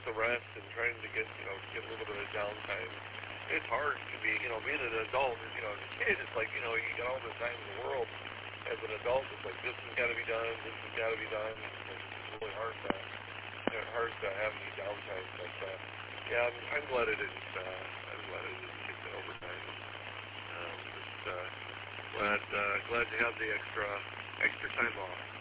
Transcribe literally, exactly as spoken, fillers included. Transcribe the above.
with the rest and trying to get, you know, get a little bit of downtime. It's hard to be, you know, being an adult, you know, as a kid, it's like, you know, you got all the time in the world. As an adult, it's like, this has got to be done, this has got to be done. It's really hard to, you know, hard to have any downtime. But, uh, yeah, I'm, I'm glad it didn't, uh, I'm glad it didn't get to overtime. Um, just, uh, glad, uh, glad to have the extra, extra time off.